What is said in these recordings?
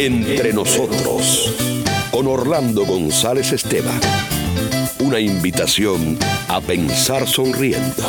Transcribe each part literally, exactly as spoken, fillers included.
Entre nosotros, con Orlando González Esteban. Una invitación a pensar sonriendo.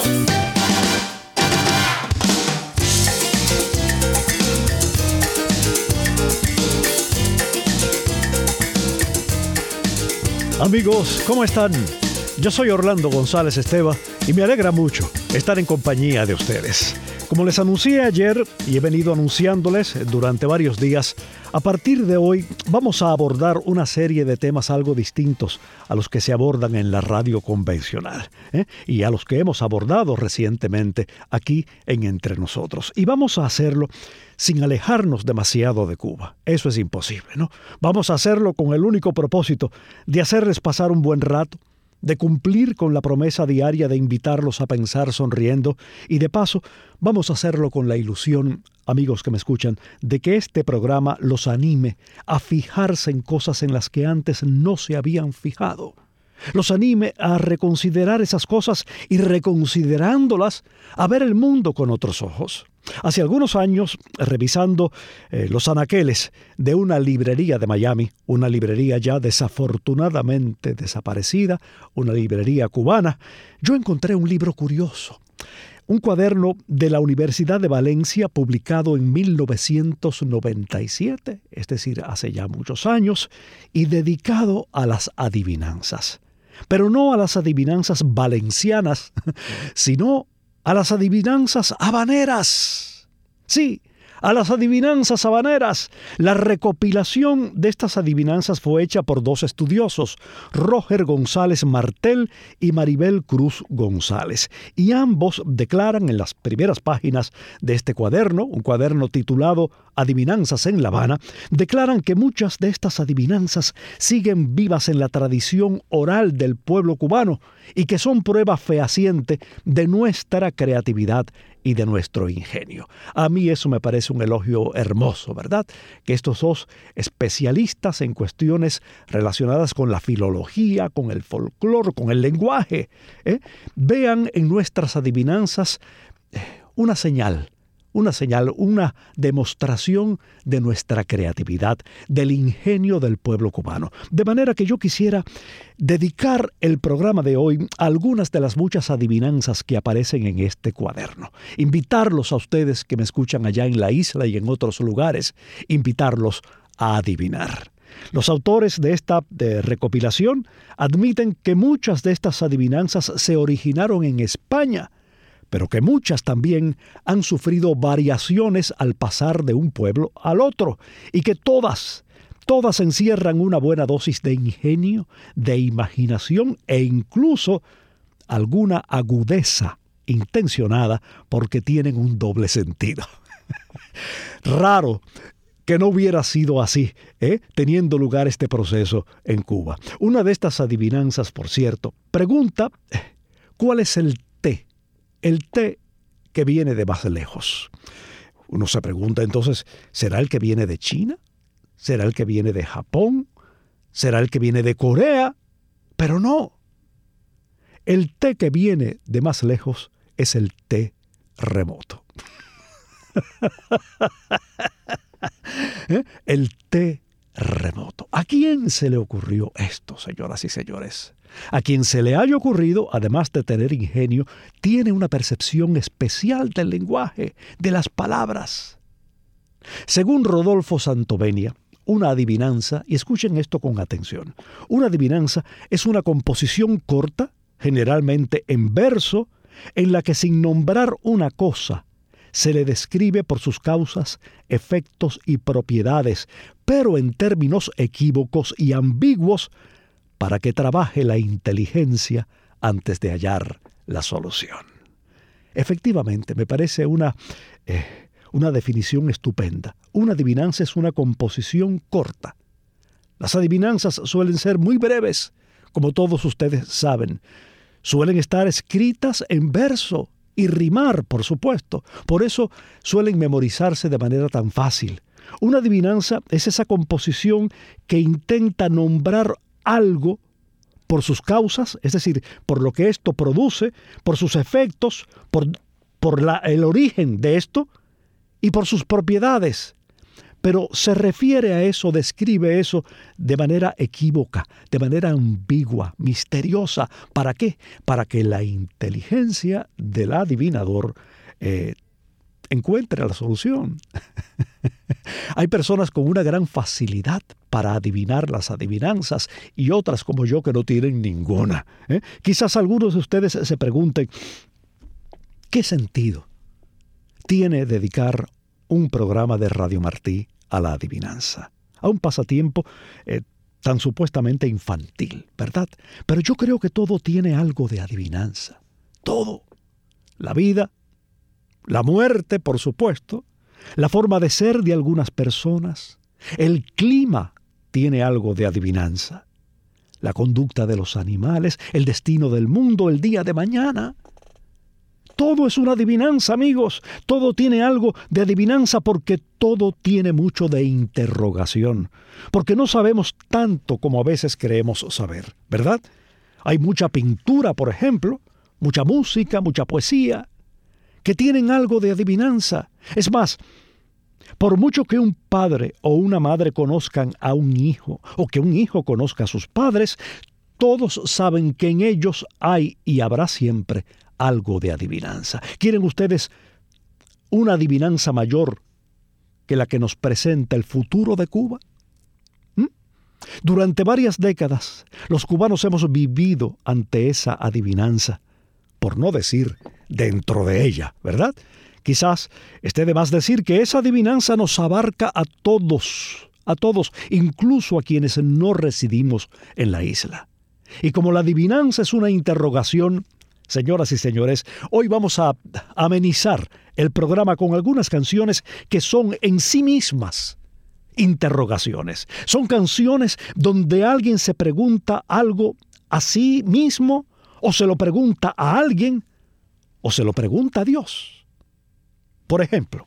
Amigos, ¿cómo están? Yo soy Orlando González Esteban y me alegra mucho estar en compañía de ustedes. Como les anuncié ayer y he venido anunciándoles durante varios días, a partir de hoy vamos a abordar una serie de temas algo distintos a los que se abordan en la radio convencional, ¿eh? y a los que hemos abordado recientemente aquí en Entre Nosotros. Y vamos a hacerlo sin alejarnos demasiado de Cuba. Eso es imposible, ¿no? Vamos a hacerlo con el único propósito de hacerles pasar un buen rato, de cumplir con la promesa diaria de invitarlos a pensar sonriendo y de paso vamos a hacerlo con la ilusión, amigos que me escuchan, de que este programa los anime a fijarse en cosas en las que antes no se habían fijado. Los anime a reconsiderar esas cosas y reconsiderándolas a ver el mundo con otros ojos. Hace algunos años, revisando eh, los anaqueles de una librería de Miami, una librería ya desafortunadamente desaparecida, una librería cubana, yo encontré un libro curioso. Un cuaderno de la Universidad de Valencia publicado en mil novecientos noventa y siete, es decir, hace ya muchos años, y dedicado a las adivinanzas. Pero no a las adivinanzas valencianas, sino a las adivinanzas habaneras. Sí, a las adivinanzas habaneras. La recopilación de estas adivinanzas fue hecha por dos estudiosos, Roger González Martel y Maribel Cruz González. Y ambos declaran en las primeras páginas de este cuaderno, un cuaderno titulado Adivinanzas en La Habana, declaran que muchas de estas adivinanzas siguen vivas en la tradición oral del pueblo cubano y que son prueba fehaciente de nuestra creatividad y de nuestro ingenio. A mí eso me parece un elogio hermoso, ¿verdad? Que estos dos especialistas en cuestiones relacionadas con la filología, con el folclore, con el lenguaje, ¿eh? vean en nuestras adivinanzas una señal, una señal, una demostración de nuestra creatividad, del ingenio del pueblo cubano. De manera que yo quisiera dedicar el programa de hoy a algunas de las muchas adivinanzas que aparecen en este cuaderno. Invitarlos a ustedes que me escuchan allá en la isla y en otros lugares, invitarlos a adivinar. Los autores de esta de recopilación admiten que muchas de estas adivinanzas se originaron en España, pero que muchas también han sufrido variaciones al pasar de un pueblo al otro, y que todas, todas encierran una buena dosis de ingenio, de imaginación e incluso alguna agudeza intencionada porque tienen un doble sentido. Raro que no hubiera sido así, ¿eh? teniendo lugar este proceso en Cuba. Una de estas adivinanzas, por cierto, pregunta ¿cuál es el té? El té que viene de más lejos. Uno se pregunta entonces, ¿será el que viene de China? ¿Será el que viene de Japón? ¿Será el que viene de Corea? Pero no. El té que viene de más lejos es el té remoto. ¿Eh? El té remoto. ¿A quién se le ocurrió esto, señoras y señores? A quien se le haya ocurrido, además de tener ingenio, tiene una percepción especial del lenguaje, de las palabras. Según Rodolfo Santovenia, una adivinanza, y escuchen esto con atención, una adivinanza es una composición corta, generalmente en verso, en la que sin nombrar una cosa, se le describe por sus causas, efectos y propiedades, pero en términos equívocos y ambiguos, para que trabaje la inteligencia antes de hallar la solución. Efectivamente, me parece una, eh, una definición estupenda. Una adivinanza es una composición corta. Las adivinanzas suelen ser muy breves, como todos ustedes saben. Suelen estar escritas en verso y rimar, por supuesto. Por eso suelen memorizarse de manera tan fácil. Una adivinanza es esa composición que intenta nombrar algo por sus causas, es decir, por lo que esto produce, por sus efectos, por, por la, el origen de esto y por sus propiedades, pero se refiere a eso, describe eso de manera equívoca, de manera ambigua, misteriosa. ¿Para qué? Para que la inteligencia del adivinador eh, encuentre la solución. Hay personas con una gran facilidad para adivinar las adivinanzas y otras como yo que no tienen ninguna. ¿eh? Quizás algunos de ustedes se pregunten, ¿qué sentido tiene dedicar un programa de Radio Martí a la adivinanza? A un pasatiempo eh, tan supuestamente infantil, ¿verdad? Pero yo creo que todo tiene algo de adivinanza. Todo. La vida, la muerte, por supuesto, la forma de ser de algunas personas, el clima tiene algo de adivinanza, la conducta de los animales, el destino del mundo, el día de mañana. Todo es una adivinanza, amigos. Todo tiene algo de adivinanza porque todo tiene mucho de interrogación. Porque no sabemos tanto como a veces creemos saber, ¿verdad? Hay mucha pintura, por ejemplo, mucha música, mucha poesía, que tienen algo de adivinanza. Es más, por mucho que un padre o una madre conozcan a un hijo, o que un hijo conozca a sus padres, todos saben que en ellos hay y habrá siempre algo de adivinanza. ¿Quieren ustedes una adivinanza mayor que la que nos presenta el futuro de Cuba? ¿Mm? Durante varias décadas, los cubanos hemos vivido ante esa adivinanza, por no decir dentro de ella, ¿verdad? Quizás esté de más decir que esa adivinanza nos abarca a todos, a todos, incluso a quienes no residimos en la isla. Y como la adivinanza es una interrogación, señoras y señores, hoy vamos a amenizar el programa con algunas canciones que son en sí mismas interrogaciones. Son canciones donde alguien se pregunta algo a sí mismo, o se lo pregunta a alguien, o se lo pregunta a Dios. Por ejemplo,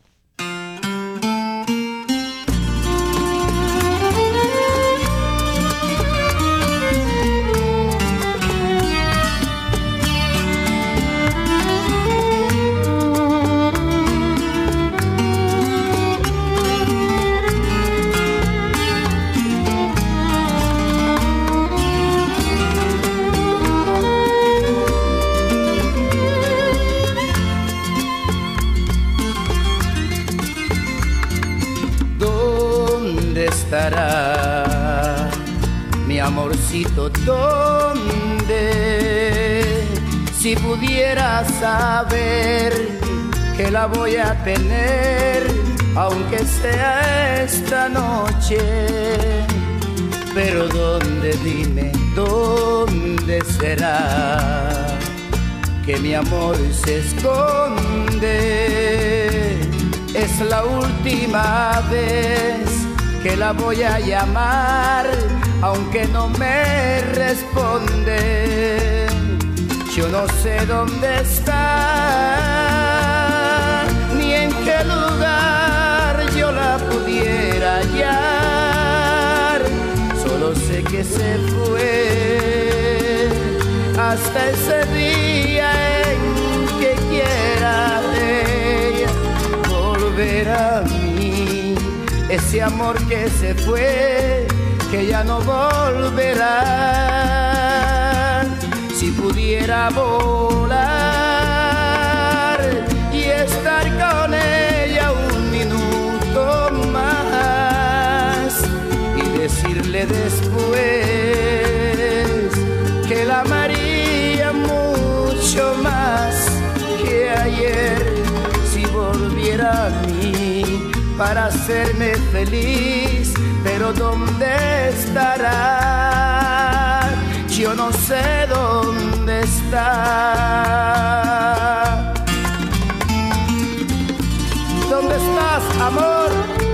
estará mi amorcito, ¿dónde? Si pudiera saber que la voy a tener, aunque sea esta noche. Pero ¿dónde? Dime, ¿dónde será que mi amor se esconde? Es la última vez que la voy a llamar, aunque no me responde. Yo no sé dónde está, ni en qué lugar yo la pudiera hallar. Solo sé que se fue hasta ese día en que quiera ella volver a mí. Ese amor que se fue, que ya no volverá. Si pudiera volar y estar con ella un minuto más y decirle después que la amaría mucho más que ayer, si volviera a mí para hacerme feliz. Pero ¿dónde estará? Yo no sé dónde está. ¿Dónde estás, amor?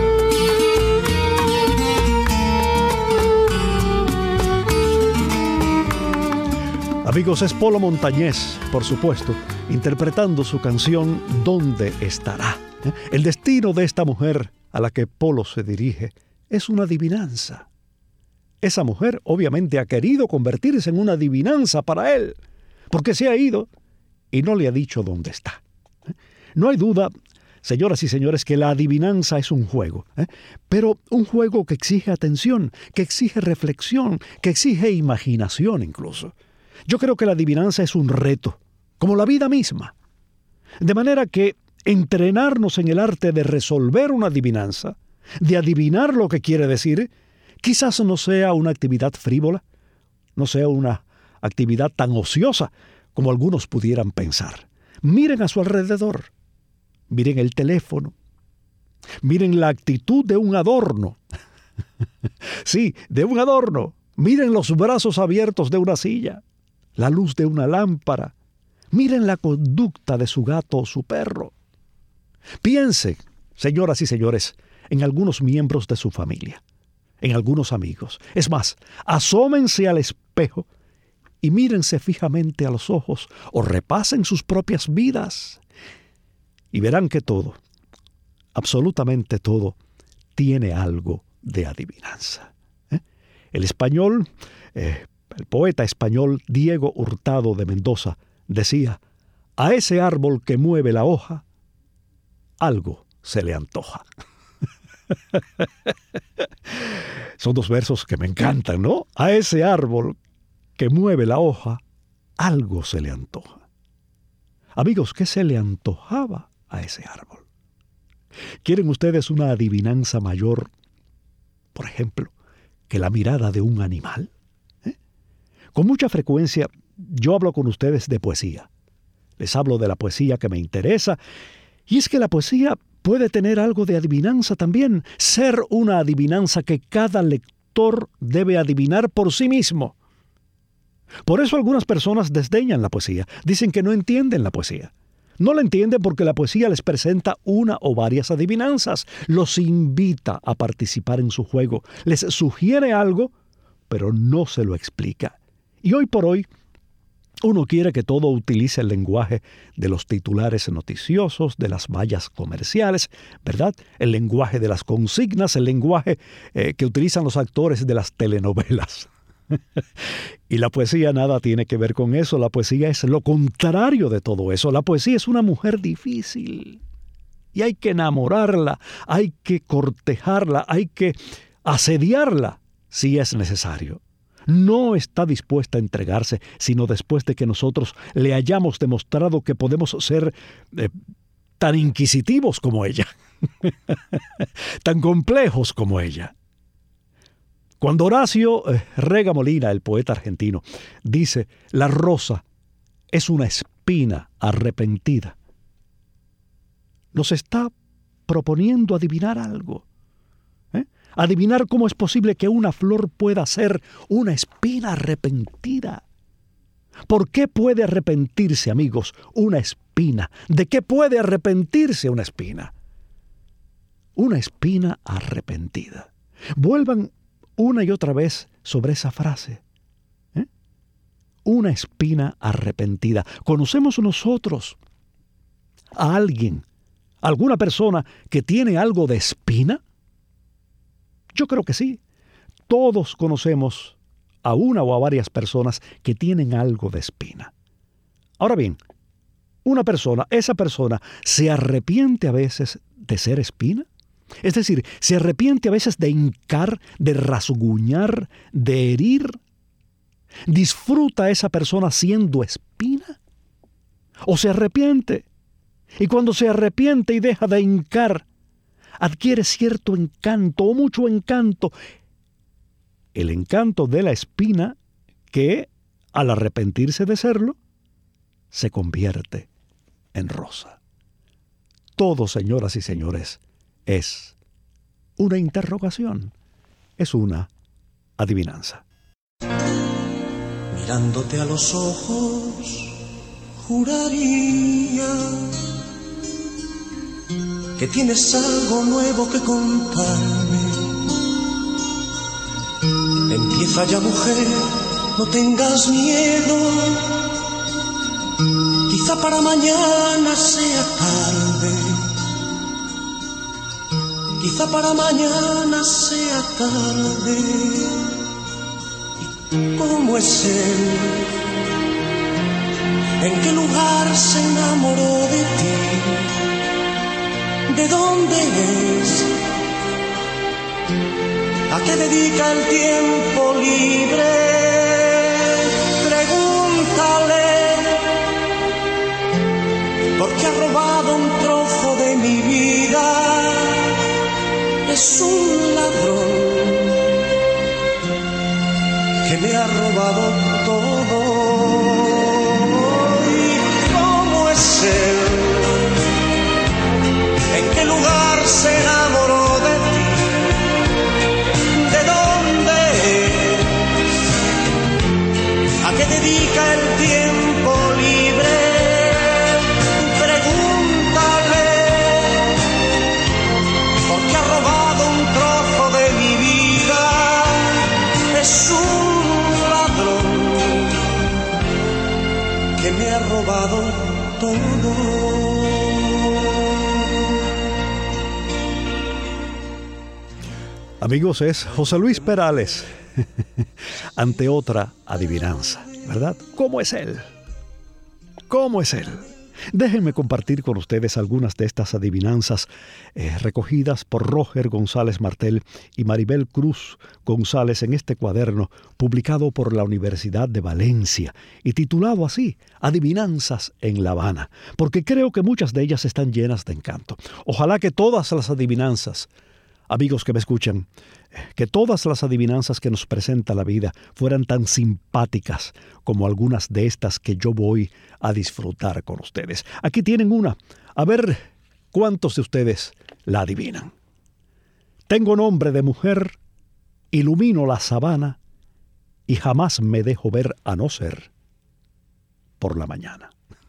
Amigos, es Polo Montañés, por supuesto, interpretando su canción ¿Dónde estará? El destino de esta mujer a la que Polo se dirige es una adivinanza. Esa mujer obviamente ha querido convertirse en una adivinanza para él, porque se ha ido y no le ha dicho dónde está. No hay duda señoras y señores, que la adivinanza es un juego, ¿eh? Pero un juego que exige atención, que exige reflexión, que exige imaginación incluso. Yo creo que la adivinanza es un reto, como la vida misma. De manera que entrenarnos en el arte de resolver una adivinanza, de adivinar lo que quiere decir, quizás no sea una actividad frívola, no sea una actividad tan ociosa como algunos pudieran pensar. Miren a su alrededor, miren el teléfono, miren la actitud de un adorno. Sí, de un adorno. Miren los brazos abiertos de una silla, la luz de una lámpara. Miren la conducta de su gato o su perro. Piensen, señoras y señores, en algunos miembros de su familia, en algunos amigos. Es más, asómense al espejo y mírense fijamente a los ojos o repasen sus propias vidas y verán que todo, absolutamente todo, tiene algo de adivinanza. ¿Eh? El español, eh, el poeta español Diego Hurtado de Mendoza decía: a ese árbol que mueve la hoja, algo se le antoja. Son dos versos que me encantan, ¿no? A ese árbol que mueve la hoja, algo se le antoja. Amigos, ¿qué se le antojaba a ese árbol? ¿Quieren ustedes una adivinanza mayor, por ejemplo, que la mirada de un animal? ¿Eh? Con mucha frecuencia yo hablo con ustedes de poesía. Les hablo de la poesía que me interesa, y es que la poesía puede tener algo de adivinanza también, ser una adivinanza que cada lector debe adivinar por sí mismo. Por eso algunas personas desdeñan la poesía, dicen que no entienden la poesía. No la entienden porque la poesía les presenta una o varias adivinanzas, los invita a participar en su juego, les sugiere algo, pero no se lo explica. Y hoy por hoy, uno quiere que todo utilice el lenguaje de los titulares noticiosos, de las vallas comerciales, ¿verdad? El lenguaje de las consignas, el lenguaje eh, que utilizan los actores de las telenovelas. Y la poesía nada tiene que ver con eso. La poesía es lo contrario de todo eso. La poesía es una mujer difícil. Y hay que enamorarla, hay que cortejarla, hay que asediarla si es necesario. No está dispuesta a entregarse, sino después de que nosotros le hayamos demostrado que podemos ser eh, tan inquisitivos como ella, tan complejos como ella. Cuando Horacio eh, Rega Molina, el poeta argentino, dice: la rosa es una espina arrepentida, nos está proponiendo adivinar algo. ¿Eh? Adivinar cómo es posible que una flor pueda ser una espina arrepentida. ¿Por qué puede arrepentirse, amigos, una espina? ¿De qué puede arrepentirse una espina? Una espina arrepentida. Vuelvan una y otra vez sobre esa frase. ¿Eh? Una espina arrepentida. ¿Conocemos nosotros a alguien, alguna persona que tiene algo de espina? Yo creo que sí. Todos conocemos a una o a varias personas que tienen algo de espina. Ahora bien, una persona, esa persona, ¿se arrepiente a veces de ser espina? Es decir, ¿se arrepiente a veces de hincar, de rasguñar, de herir? ¿Disfruta esa persona siendo espina? ¿O se arrepiente? Y cuando se arrepiente y deja de hincar, adquiere cierto encanto o mucho encanto. El encanto de la espina que, al arrepentirse de serlo, se convierte en rosa. Todo, señoras y señores, es una interrogación, es una adivinanza. Mirándote a los ojos, juraría que tienes algo nuevo que contarme. Empieza ya, mujer, no tengas miedo. Quizá para mañana sea tarde. Quizá para mañana sea tarde. ¿Y cómo es él? ¿En qué lugar se enamoró de ti? ¿De dónde es? ¿A qué dedica el tiempo libre? Pregúntale, porque ha robado un trozo de mi vida. Es un ladrón que me ha robado todo. ¿Y cómo es él? ¿En qué lugar se enamoró de ti? ¿De dónde es? ¿A qué dedica el tiempo libre? Pregúntale, porque ha robado un trozo de mi vida. Es un ladrón que me ha robado todo. Amigos, es José Luis Perales ante otra adivinanza, ¿verdad? ¿Cómo es él? ¿Cómo es él? Déjenme compartir con ustedes algunas de estas adivinanzas eh, recogidas por Roger González Martel y Maribel Cruz González en este cuaderno publicado por la Universidad de Valencia y titulado así, Adivinanzas en La Habana, porque creo que muchas de ellas están llenas de encanto. Ojalá que todas las adivinanzas, amigos que me escuchan, que todas las adivinanzas que nos presenta la vida fueran tan simpáticas como algunas de estas que yo voy a disfrutar con ustedes. Aquí tienen una. A ver cuántos de ustedes la adivinan. Tengo nombre de mujer, ilumino la sabana y jamás me dejo ver a no ser por la mañana.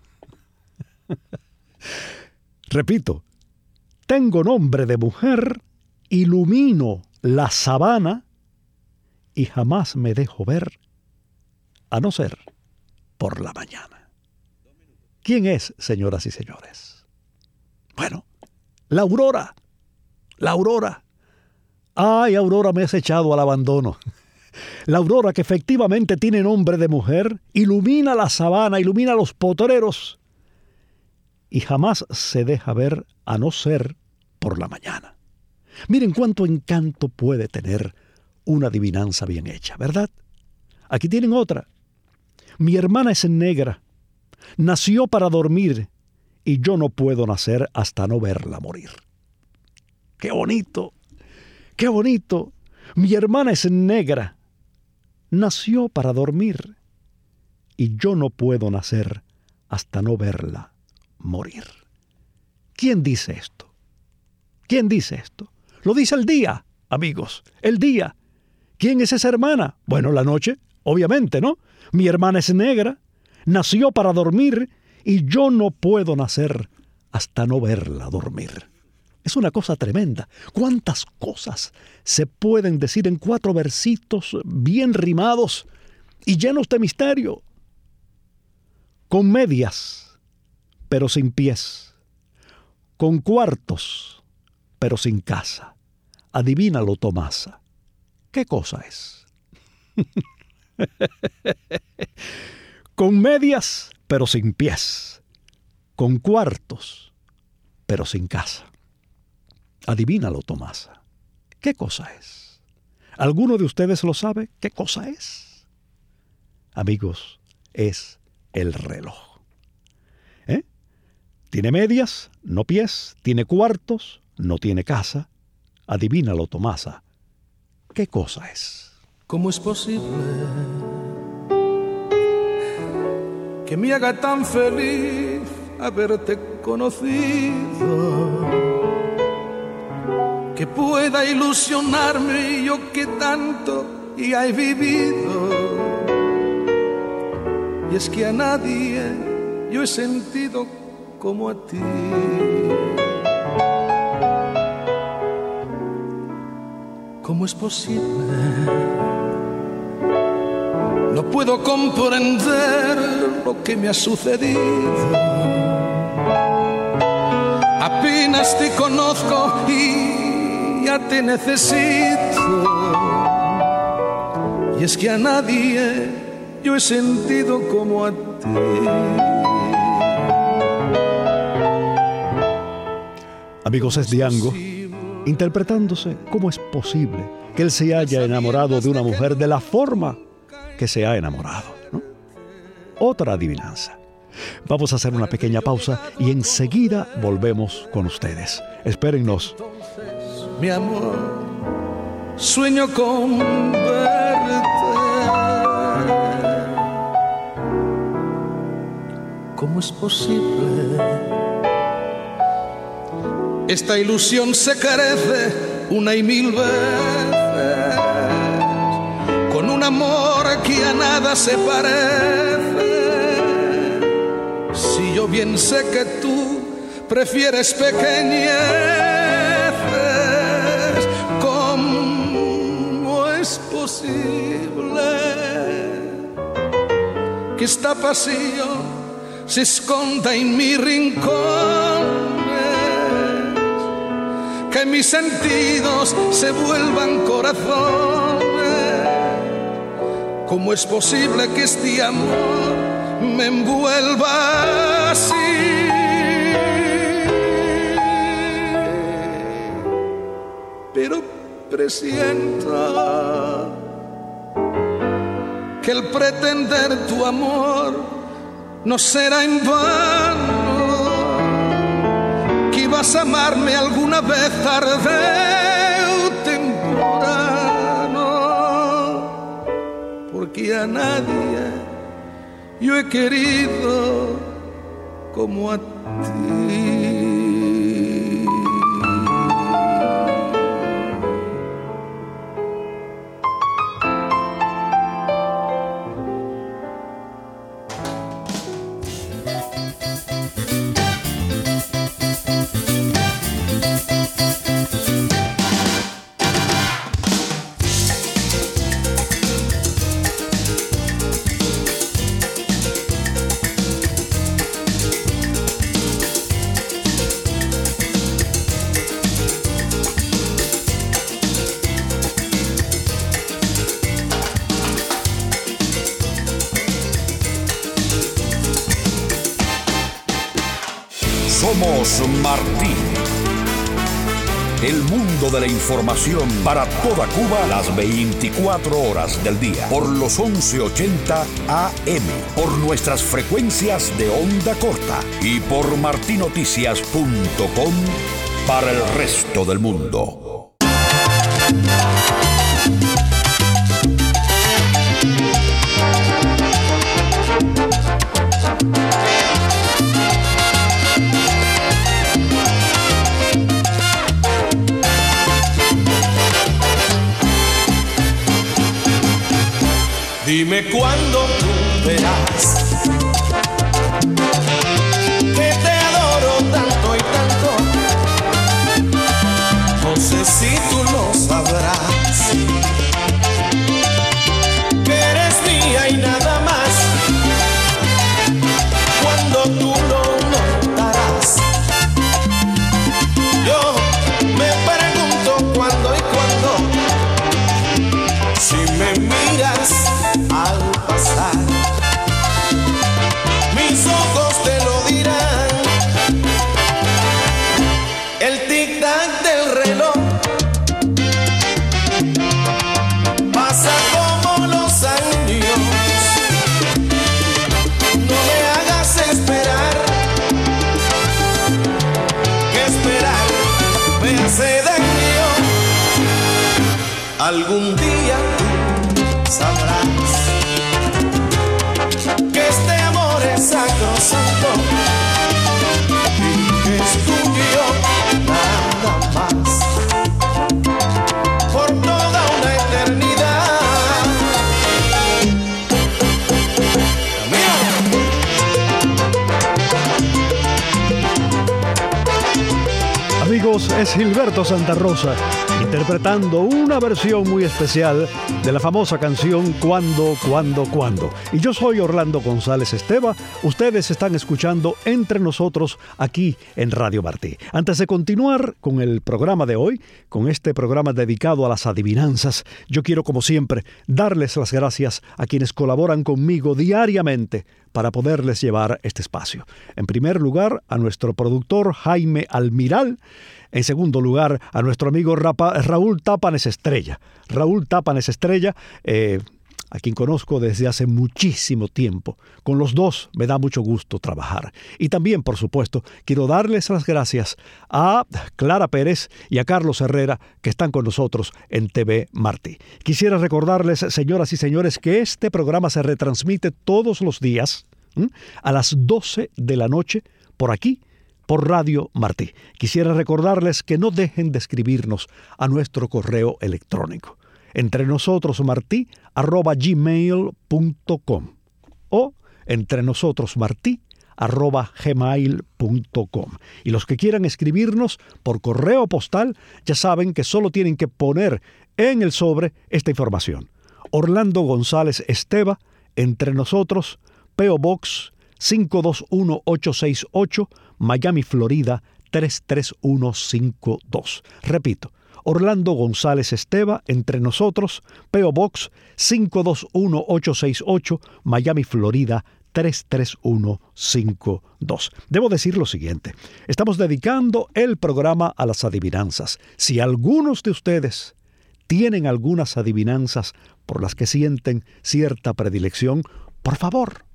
Repito, tengo nombre de mujer, ilumino la sabana y jamás me dejo ver a no ser por la mañana. ¿Quién es, señoras y señores? Bueno, la aurora. La aurora. Ay, Aurora, me has echado al abandono. La aurora, que efectivamente tiene nombre de mujer, ilumina la sabana, ilumina los potreros y jamás se deja ver a no ser por la mañana. Miren cuánto encanto puede tener una adivinanza bien hecha, ¿verdad? Aquí tienen otra. Mi hermana es negra, nació para dormir y yo no puedo nacer hasta no verla morir. ¡Qué bonito! ¡Qué bonito! Mi hermana es negra, nació para dormir y yo no puedo nacer hasta no verla morir. ¿Quién dice esto? ¿Quién dice esto? Lo dice el día, amigos, el día. ¿Quién es esa hermana? Bueno, la noche, obviamente, ¿no? Mi hermana es negra, nació para dormir y yo no puedo nacer hasta no verla dormir. Es una cosa tremenda. ¿Cuántas cosas se pueden decir en cuatro versitos bien rimados y llenos de misterio? Con medias, pero sin pies. Con cuartos, pero sin casa. Adivínalo, Tomasa. ¿Qué cosa es? Con medias, pero sin pies. Con cuartos, pero sin casa. Adivínalo, Tomasa. ¿Qué cosa es? ¿Alguno de ustedes lo sabe? ¿Qué cosa es? Amigos, es el reloj. ¿Eh? Tiene medias, no pies. Tiene cuartos, no tiene casa. Adivínalo, Tomasa. ¿Qué cosa es? ¿Cómo es posible que me haga tan feliz haberte conocido? Que pueda ilusionarme yo que tanto ya he vivido. Y es que a nadie yo he sentido como a ti. ¿Cómo es posible? No puedo comprender lo que me ha sucedido. Apenas te conozco y ya te necesito. Y es que a nadie yo he sentido como a ti. Amigos, es Diango, interpretándose cómo es posible que él se haya enamorado de una mujer de la forma que se ha enamorado, ¿no? Otra adivinanza. Vamos a hacer una pequeña pausa y enseguida volvemos con ustedes. Espérennos. Mi amor, sueño con verte. ¿Cómo es posible? Esta ilusión se carece una y mil veces con un amor que a nada se parece. Si yo bien sé que tú prefieres pequeñeces, ¿cómo es posible que esta pasión se esconda en mi rincón? Que mis sentidos se vuelvan corazones. ¿Cómo es posible que este amor me envuelva así? Pero presiento que el pretender tu amor no será en vano. Vas a amarme alguna vez tarde o temprano, porque a nadie yo he querido como a ti. Somos Martín. El mundo de la información para toda Cuba las veinticuatro horas del día. Por los once ochenta A M. Por nuestras frecuencias de onda corta. Y por martinoticias punto com para el resto del mundo. Dime cuándo tú verás que te adoro tanto y tanto. No sé si tú lo sabrás, que eres mía y nada más. Cuando tú lo notarás, yo me pregunto cuándo y cuándo. Si me miras al pasar, mis ojos te lo dirán. El tic-tac del reloj pasa como los años. No me hagas esperar, que esperar me hace daño. Algún día sabrás que este amor es sacrosanto y que es tuyo nada más por toda una eternidad. Amigos, es Gilberto Santa Rosa interpretando una versión muy especial de la famosa canción Cuando, Cuando, Cuando. Y yo soy Orlando González Esteva. Ustedes están escuchando Entre Nosotros aquí en Radio Martí. Antes de continuar con el programa de hoy, con este programa dedicado a las adivinanzas, yo quiero, como siempre, darles las gracias a quienes colaboran conmigo diariamente para poderles llevar este espacio. En primer lugar, a nuestro productor Jaime Almiral. En segundo lugar, a nuestro amigo Rapa, Raúl Tápanes Estrella. Raúl Tápanes Estrella, eh, a quien conozco desde hace muchísimo tiempo. Con los dos me da mucho gusto trabajar. Y también, por supuesto, quiero darles las gracias a Clara Pérez y a Carlos Herrera, que están con nosotros en T V Martí. Quisiera recordarles, señoras y señores, que este programa se retransmite todos los días ¿m? a las doce de la noche por aquí, por Radio Martí. Quisiera recordarles que no dejen de escribirnos a nuestro correo electrónico, entre nosotros martí arroba gmail punto com o entre nosotros martí arroba gmail punto com. Y los que quieran escribirnos por correo postal, ya saben que solo tienen que poner en el sobre esta información: Orlando González Esteva, Entre Nosotros, P O Box cinco dos uno ocho seis ocho, Miami, Florida tres tres uno cinco dos. Repito, Orlando González Esteva, Entre Nosotros, P O Box cinco dos uno ocho seis ocho, Miami, Florida tres tres uno cinco dos. Debo decir lo siguiente: estamos dedicando el programa a las adivinanzas. Si algunos de ustedes tienen algunas adivinanzas por las que sienten cierta predilección, por favor,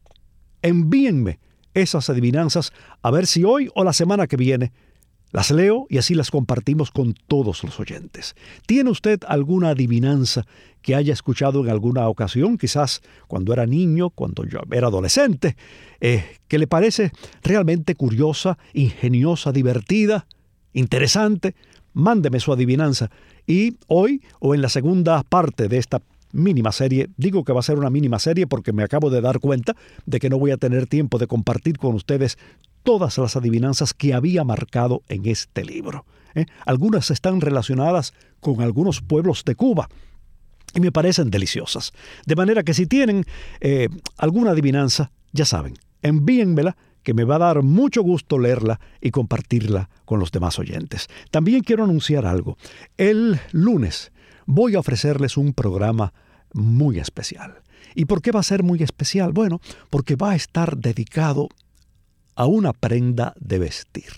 envíenme esas adivinanzas a ver si hoy o la semana que viene las leo y así las compartimos con todos los oyentes. ¿Tiene usted alguna adivinanza que haya escuchado en alguna ocasión, quizás cuando era niño, cuando yo era adolescente, eh, que le parece realmente curiosa, ingeniosa, divertida, interesante? Mándeme su adivinanza y hoy o en la segunda parte de esta mínima serie, digo que va a ser una mínima serie porque me acabo de dar cuenta de que no voy a tener tiempo de compartir con ustedes todas las adivinanzas que había marcado en este libro. ¿eh? Algunas están relacionadas con algunos pueblos de Cuba y me parecen deliciosas. De manera que si tienen eh, alguna adivinanza, ya saben, envíenmela, que me va a dar mucho gusto leerla y compartirla con los demás oyentes. También quiero anunciar algo. El lunes voy a ofrecerles un programa muy especial. ¿Y por qué va a ser muy especial? Bueno, porque va a estar dedicado a una prenda de vestir.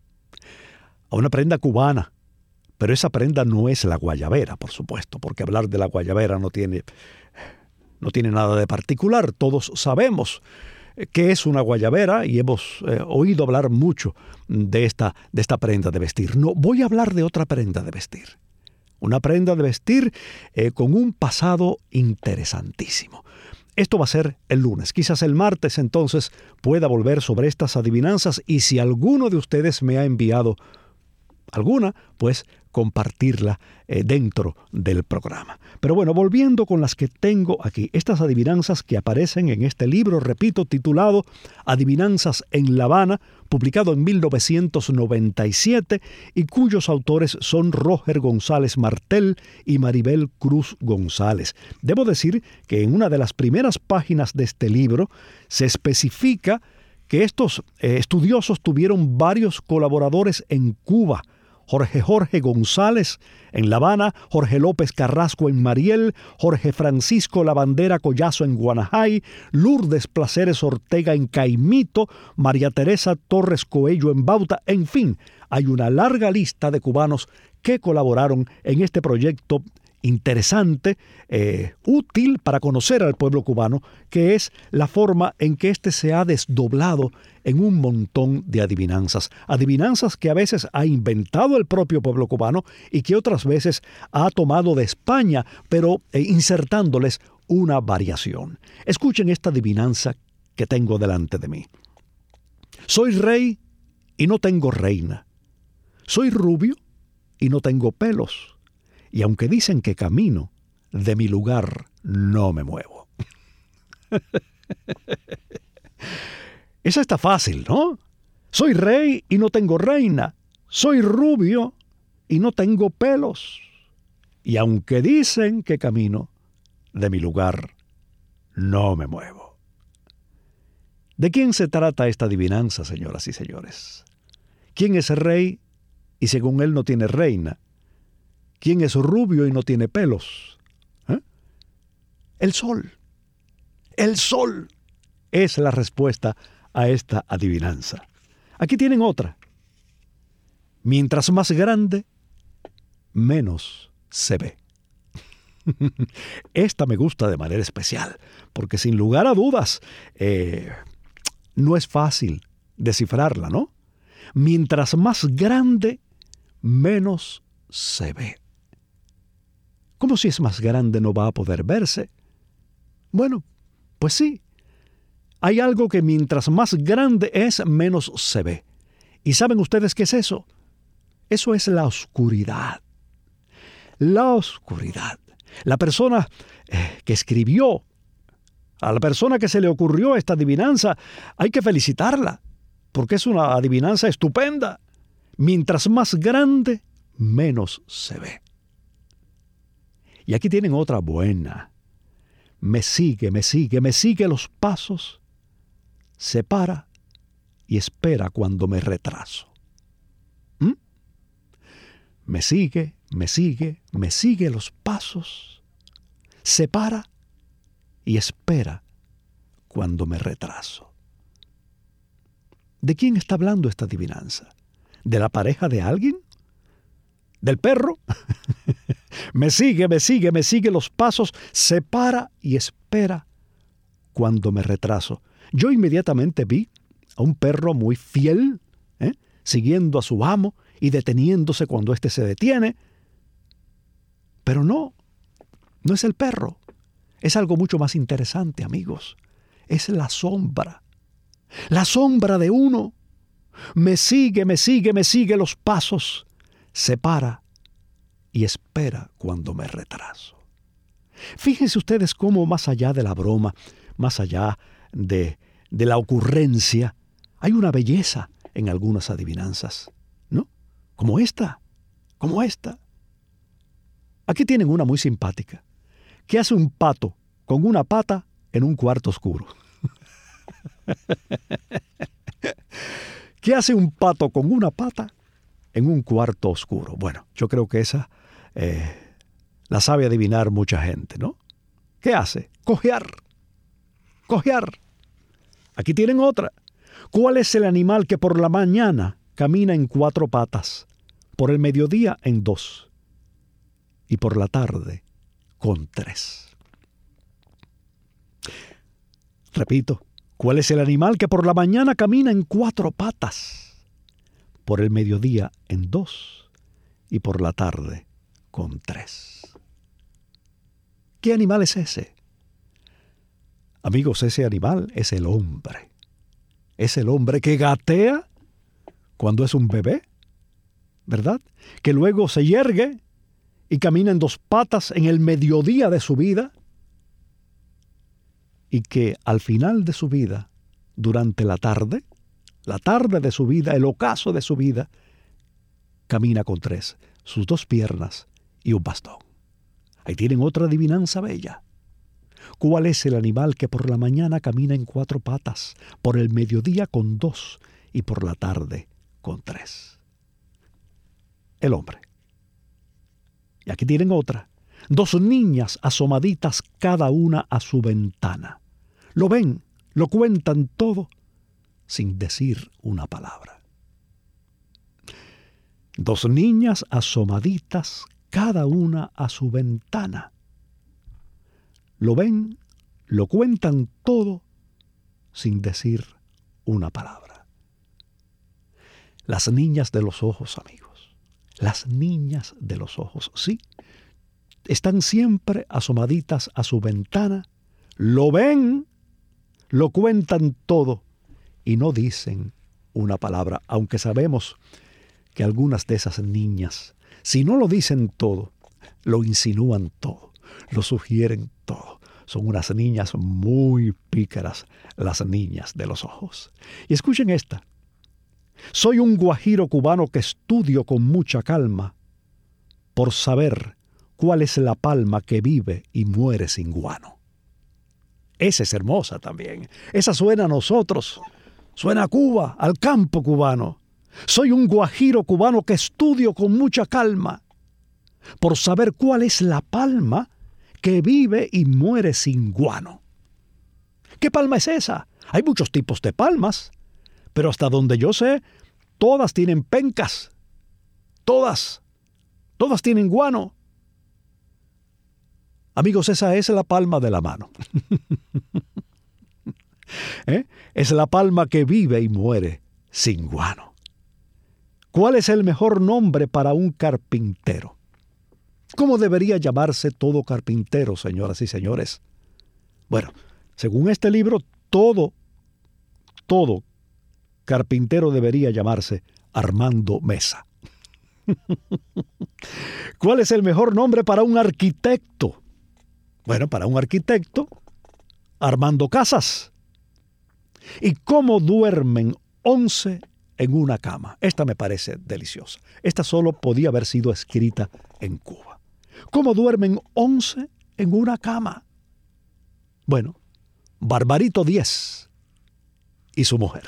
A una prenda cubana. Pero esa prenda no es la guayabera, por supuesto, porque hablar de la guayabera no tiene, no tiene nada de particular. Todos sabemos qué es una guayabera y hemos eh, oído hablar mucho de esta, de esta prenda de vestir. No, voy a hablar de otra prenda de vestir. Una prenda de vestir eh, con un pasado interesantísimo. Esto va a ser el lunes. Quizás el martes entonces pueda volver sobre estas adivinanzas y si alguno de ustedes me ha enviado alguna, pues compartirla eh, dentro del programa. Pero bueno, volviendo con las que tengo aquí, estas adivinanzas que aparecen en este libro, repito, titulado Adivinanzas en La Habana, publicado en mil novecientos noventa y siete y cuyos autores son Roger González Martel y Maribel Cruz González. Debo decir que en una de las primeras páginas de este libro se especifica que estos eh, estudiosos tuvieron varios colaboradores en Cuba: Jorge Jorge González en La Habana, Jorge López Carrasco en Mariel, Jorge Francisco Lavandera Collazo en Guanajay, Lourdes Placeres Ortega en Caimito, María Teresa Torres Coello en Bauta. En fin, hay una larga lista de cubanos que colaboraron en este proyecto interesante, eh, útil para conocer al pueblo cubano, que es la forma en que éste se ha desdoblado en un montón de adivinanzas. Adivinanzas que a veces ha inventado el propio pueblo cubano y que otras veces ha tomado de España, pero eh, insertándoles una variación. Escuchen esta adivinanza que tengo delante de mí. Soy rey y no tengo reina. Soy rubio y no tengo pelos. Y aunque dicen que camino, de mi lugar no me muevo. Esa está fácil, ¿no? Soy rey y no tengo reina. Soy rubio y no tengo pelos. y aunque dicen que camino, de mi lugar no me muevo. ¿De quién se trata esta adivinanza, señoras y señores? ¿Quién es rey y según él no tiene reina? ¿Quién es rubio y no tiene pelos? ¿Eh? El sol. El sol es la respuesta a esta adivinanza. Aquí tienen otra. Mientras más grande, menos se ve. Esta me gusta de manera especial, porque sin lugar a dudas, eh, no es fácil descifrarla, ¿no? Mientras más grande, menos se ve. ¿Cómo si es más grande no va a poder verse? Bueno, pues sí. Hay algo que mientras más grande es, menos se ve. ¿Y saben ustedes qué es eso? Eso es la oscuridad. La oscuridad. La persona eh, que escribió, a la persona que se le ocurrió esta adivinanza, hay que felicitarla, porque es una adivinanza estupenda. Mientras más grande, menos se ve. Y aquí tienen otra buena. Me sigue, me sigue, me sigue los pasos, se para y espera cuando me retraso. ¿Mm? Me sigue, me sigue, me sigue los pasos, se para y espera cuando me retraso. ¿De quién está hablando esta adivinanza? ¿De la pareja de alguien? ¿Del perro? Me sigue, me sigue, me sigue los pasos, se para y espera cuando me retraso. Yo inmediatamente vi a un perro muy fiel, ¿eh? siguiendo a su amo y deteniéndose cuando éste se detiene. Pero no, no es el perro. Es algo mucho más interesante, amigos. Es la sombra. La sombra de uno. Me sigue, me sigue, me sigue los pasos. Se para y espera cuando me retraso. Fíjense ustedes cómo más allá de la broma, más allá de, de la ocurrencia, hay una belleza en algunas adivinanzas, ¿no? Como esta, como esta. Aquí tienen una muy simpática. ¿Qué hace un pato con una pata en un cuarto oscuro? ¿Qué hace un pato con una pata en un cuarto oscuro? Bueno, yo creo que esa eh, la sabe adivinar mucha gente, ¿no? ¿Qué hace? Cojear. Cojear. Aquí tienen otra. ¿Cuál es el animal que por la mañana camina en cuatro patas, por el mediodía en dos y por la tarde con tres? Repito, ¿cuál es el animal que por la mañana camina en cuatro patas, por el mediodía en dos y por la tarde con tres? ¿Qué animal es ese? Amigos, ese animal es el hombre. Es el hombre que gatea cuando es un bebé, ¿verdad? Que luego se yergue y camina en dos patas en el mediodía de su vida y que al final de su vida, durante la tarde, la tarde de su vida, el ocaso de su vida, camina con tres, sus dos piernas y un bastón. Ahí tienen otra adivinanza bella. ¿Cuál es el animal que por la mañana camina en cuatro patas, por el mediodía con dos y por la tarde con tres? El hombre. Y aquí tienen otra. Dos niñas asomaditas cada una a su ventana. Lo ven, lo cuentan todo, sin decir una palabra. Dos niñas asomaditas cada una a su ventana. Lo ven, lo cuentan todo, sin decir una palabra. Las niñas de los ojos, amigos. Las niñas de los ojos, sí. Están siempre asomaditas a su ventana, lo ven, lo cuentan todo y no dicen una palabra, aunque sabemos que algunas de esas niñas, si no lo dicen todo, lo insinúan todo, lo sugieren todo. Son unas niñas muy pícaras, las niñas de los ojos. Y escuchen esta. Soy un guajiro cubano que estudio con mucha calma por saber cuál es la palma que vive y muere sin guano. Esa es hermosa también. Esa suena a nosotros. Suena a Cuba, al campo cubano. Soy un guajiro cubano que estudio con mucha calma por saber cuál es la palma que vive y muere sin guano. ¿Qué palma es esa? Hay muchos tipos de palmas, pero hasta donde yo sé, todas tienen pencas. Todas. Todas tienen guano. Amigos, esa es la palma de la mano. ¿Eh? Es la palma que vive y muere sin guano. ¿Cuál es el mejor nombre para un carpintero? ¿Cómo debería llamarse todo carpintero, señoras y señores? Bueno, según este libro, todo, todo carpintero debería llamarse Armando Mesa. ¿Cuál es el mejor nombre para un arquitecto? Bueno, para un arquitecto, Armando Casas. ¿Y cómo duermen once en una cama? Esta me parece deliciosa. Esta solo podía haber sido escrita en Cuba. ¿Cómo duermen once en una cama? Bueno, Barbarito Díez y su mujer.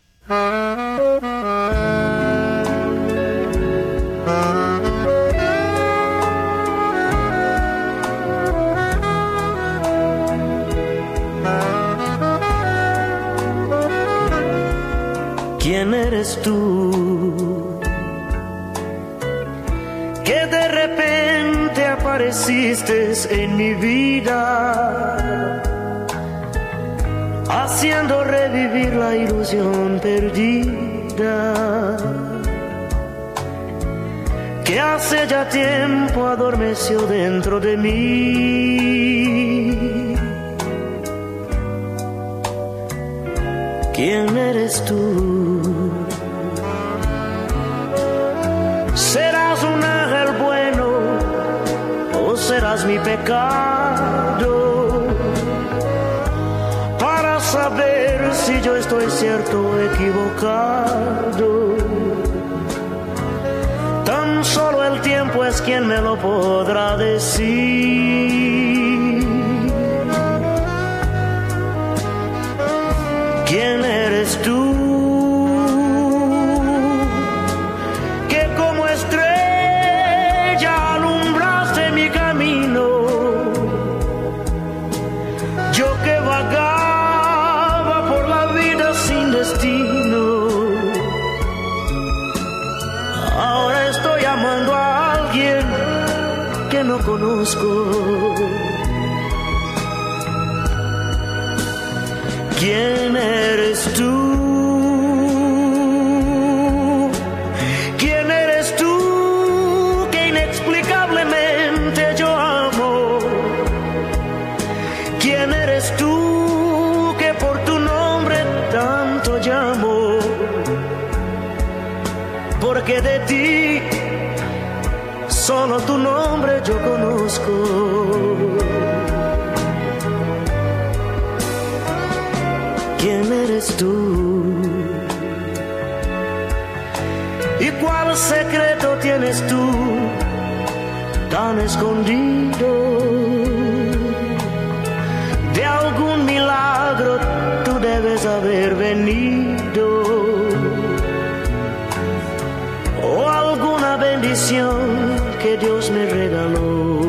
¿Quién eres tú? Que de repente apareciste en mi vida, haciendo revivir la ilusión perdida, que hace ya tiempo adormeció dentro de mí. ¿Quién eres tú? ¿Serás un ángel bueno o serás mi pecado? Para saber si yo estoy cierto o equivocado, tan solo el tiempo es quien me lo podrá decir. ¿Quién eres tú? Que como estrella alumbraste mi camino, yo que vagaba por la vida sin destino. Ahora estoy amando a alguien que no conozco. ¿Quién eres tú? ¿Quién eres tú que inexplicablemente yo amo? ¿Quién eres tú que por tu nombre tanto llamo? Porque de ti solo tu nombre yo conozco. ¿Quién eres tú? ¿Y cuál secreto tienes tú tan escondido? De algún milagro tú debes haber venido, o alguna bendición que Dios me regaló.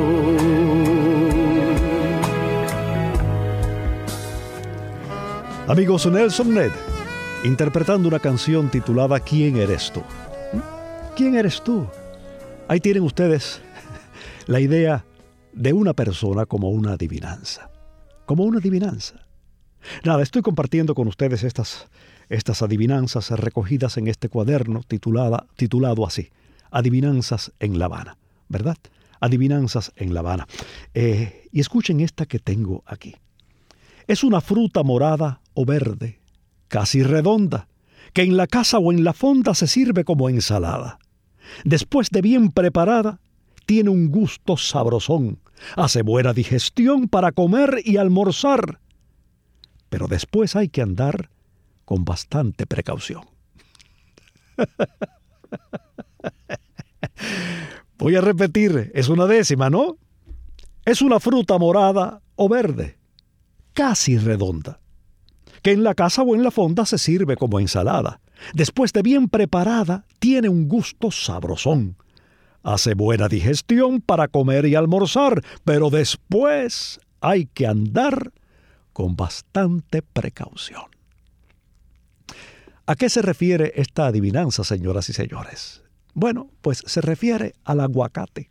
Amigos, Nelson Ned, interpretando una canción titulada ¿Quién eres tú? ¿Quién eres tú? Ahí tienen ustedes la idea de una persona como una adivinanza. Como una adivinanza. Nada, estoy compartiendo con ustedes estas, estas adivinanzas recogidas en este cuaderno titulada, titulado así, Adivinanzas en La Habana, ¿verdad? Adivinanzas en La Habana. Eh, y escuchen esta que tengo aquí. Es una fruta morada o verde, casi redonda, que en la casa o en la fonda se sirve como ensalada. Después de bien preparada, tiene un gusto sabrosón, hace buena digestión para comer y almorzar. Pero después hay que andar con bastante precaución. Voy a repetir, es una décima, ¿no? Es una fruta morada o verde, casi redonda, que en la casa o en la fonda se sirve como ensalada. Después de bien preparada, tiene un gusto sabrosón. Hace buena digestión para comer y almorzar, pero después hay que andar con bastante precaución. ¿A qué se refiere esta adivinanza, señoras y señores? Bueno, pues se refiere al aguacate.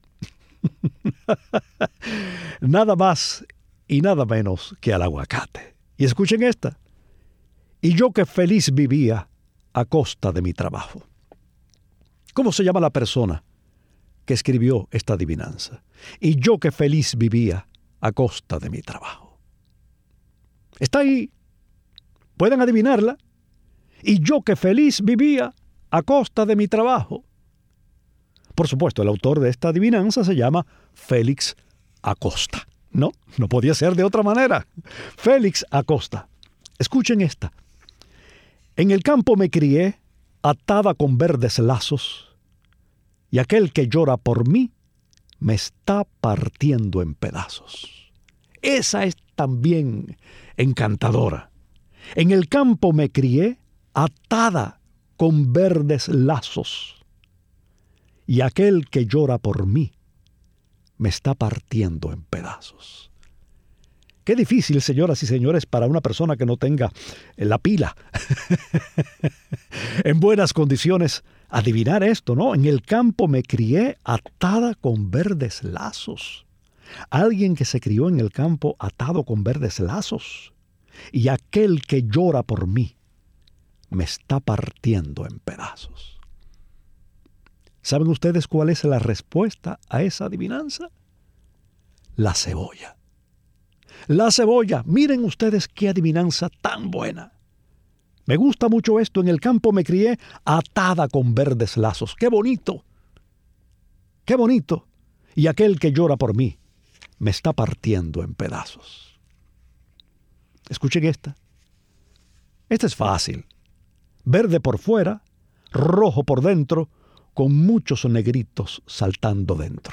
Nada más y nada menos que al aguacate. Y escuchen esta. Y yo que feliz vivía a costa de mi trabajo. ¿Cómo se llama la persona que escribió esta adivinanza? Y yo que feliz vivía a costa de mi trabajo. Está ahí. ¿Pueden adivinarla? Y yo que feliz vivía a costa de mi trabajo. Por supuesto, el autor de esta adivinanza se llama Félix Acosta. No, no podía ser de otra manera. Félix Acosta. Escuchen esta. En el campo me crié, atada con verdes lazos, y aquel que llora por mí me está partiendo en pedazos. Esa es también encantadora. En el campo me crié, atada con verdes lazos, y aquel que llora por mí me está partiendo en pedazos. Qué difícil, señoras y señores, para una persona que no tenga la pila en buenas condiciones adivinar esto, ¿no? En el campo me crié atada con verdes lazos. Alguien que se crió en el campo atado con verdes lazos. Y aquel que llora por mí me está partiendo en pedazos. ¿Saben ustedes cuál es la respuesta a esa adivinanza? La cebolla. La cebolla. Miren ustedes qué adivinanza tan buena. Me gusta mucho esto. En el campo me crié atada con verdes lazos. ¡Qué bonito! ¡Qué bonito! Y aquel que llora por mí me está partiendo en pedazos. Escuchen esta. Esta es fácil. Verde por fuera, rojo por dentro, con muchos negritos saltando dentro.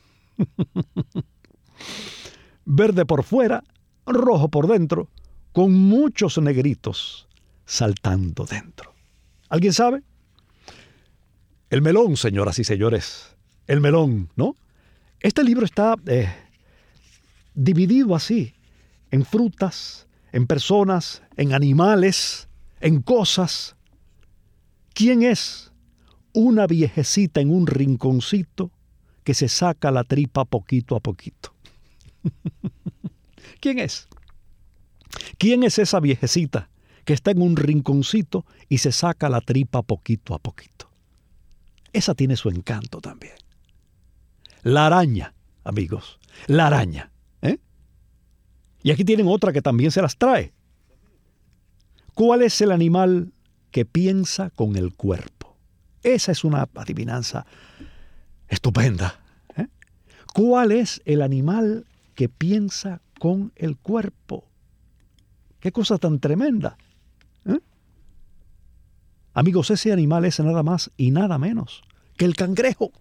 Verde por fuera, rojo por dentro, con muchos negritos saltando dentro. ¿Alguien sabe? El melón, señoras y señores. El melón, ¿no? Este libro está eh, dividido así, en frutas, en personas, en animales, en cosas. ¿Quién es una viejecita en un rinconcito que se saca la tripa poquito a poquito? ¿Quién es? ¿Quién es esa viejecita que está en un rinconcito y se saca la tripa poquito a poquito? Esa tiene su encanto también. La araña, amigos, la araña. ¿eh? Y aquí tienen otra que también se las trae. ¿Cuál es el animal que piensa con el cuerpo? Esa es una adivinanza estupenda. ¿eh? ¿Cuál es el animal que piensa con el cuerpo? ¡Qué cosa tan tremenda! ¿eh? Amigos, ese animal es nada más y nada menos que el cangrejo.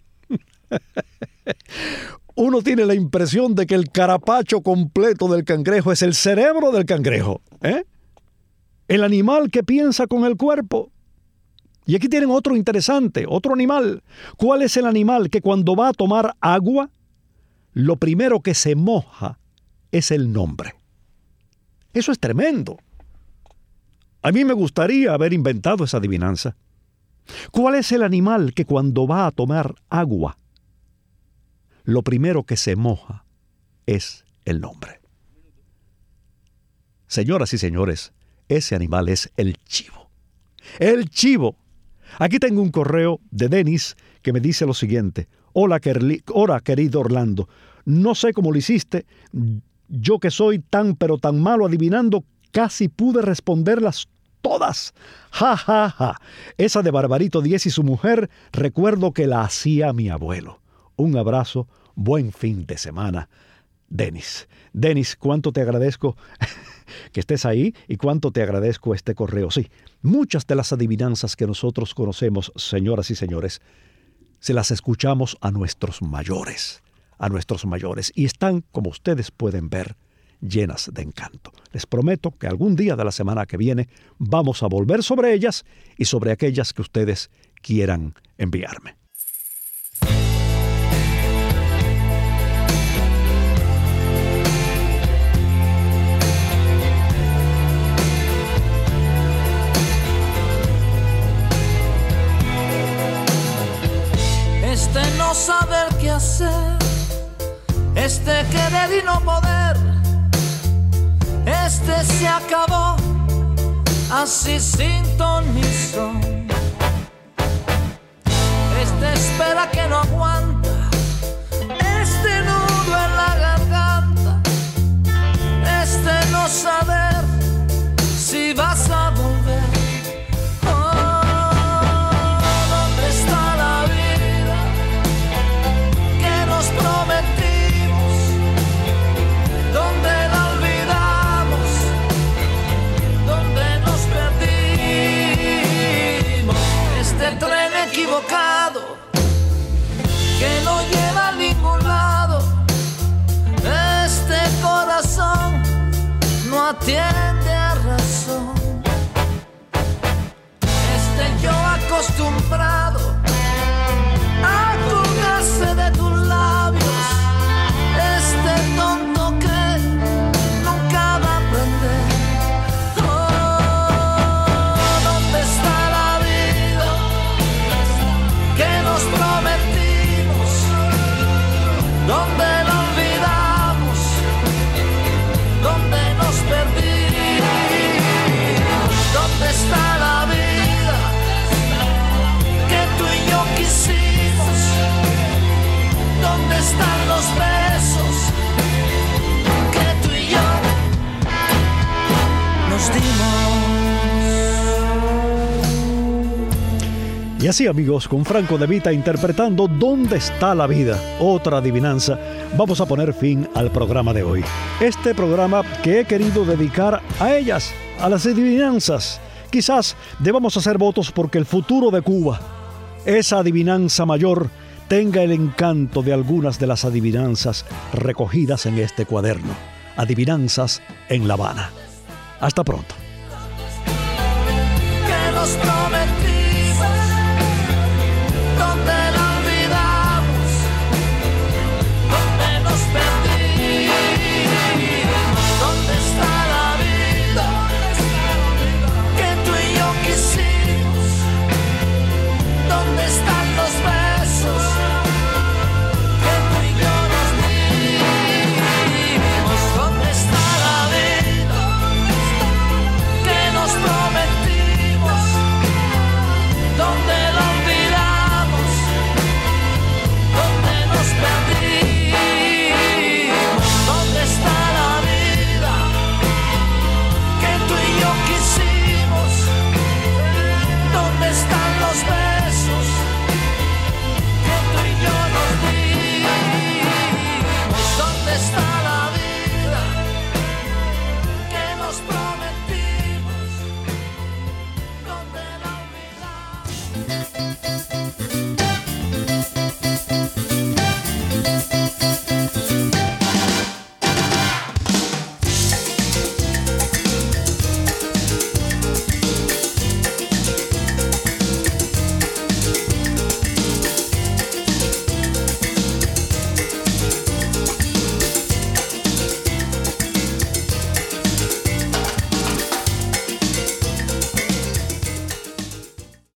Uno tiene la impresión de que el carapacho completo del cangrejo es el cerebro del cangrejo. ¿eh? El animal que piensa con el cuerpo. Y aquí tienen otro interesante, otro animal. ¿Cuál es el animal que cuando va a tomar agua, lo primero que se moja es el nombre? Eso es tremendo. A mí me gustaría haber inventado esa adivinanza. ¿Cuál es el animal que cuando va a tomar agua, lo primero que se moja es el nombre? Señoras y señores, ese animal es el chivo. El chivo. Aquí tengo un correo de Denis que me dice lo siguiente. Hola, Kerli, hola, querido Orlando. No sé cómo lo hiciste. Yo que soy tan pero tan malo adivinando, casi pude responderlas todas. Ja, ja, ja. Esa de Barbarito Díez y su mujer, recuerdo que la hacía mi abuelo. Un abrazo, buen fin de semana. Denis. Denis, cuánto te agradezco que estés ahí y cuánto te agradezco este correo. Sí, muchas de las adivinanzas que nosotros conocemos, señoras y señores, se las escuchamos a nuestros mayores, a nuestros mayores, y están, como ustedes pueden ver, llenas de encanto. Les prometo que algún día de la semana que viene vamos a volver sobre ellas y sobre aquellas que ustedes quieran enviarme. Este no saber qué hacer, este querer y no poder, este se acabó así sin ton ni son. Este espera que no aguanta, este nudo en la garganta, este no saber si vas a volver. Prometimos, donde la olvidamos, donde nos perdimos. Este tren equivocado que no lleva a ningún lado, este corazón no atiende a razón. Este yo acostumbrado a colgarse de tus labios, este tonto que nunca va a aprender. Oh, ¿dónde está la vida que nos prometimos? ¿Dónde la olvidamos? ¿Dónde nos perdimos? ¿Dónde está la vida que tú y yo quisimos? ¿Dónde están los besos que tú y yo nos dimos? Y así, amigos, con Franco De Vita interpretando ¿Dónde está la vida?, otra adivinanza, vamos a poner fin al programa de hoy. Este programa que he querido dedicar a ellas, a las adivinanzas. Quizás debamos hacer votos porque el futuro de Cuba, esa adivinanza mayor, tenga el encanto de algunas de las adivinanzas recogidas en este cuaderno. Adivinanzas en La Habana. Hasta pronto. Que nos prometimos, donde la olvidamos, donde nos perdimos. ¿Dónde está la vida que tú y yo quisimos? ¿Dónde están los besos que tú y yo nos dimos? ¿Dónde está la vida que nos prometimos? ¿Dónde la olvidamos? ¿Dónde nos perdimos? ¿Dónde está la vida que tú y yo quisimos? ¿Dónde están los besos que tú y yo nos dimos? ¿Dónde está la vida que nos prometimos? ¿Dónde la olvidamos?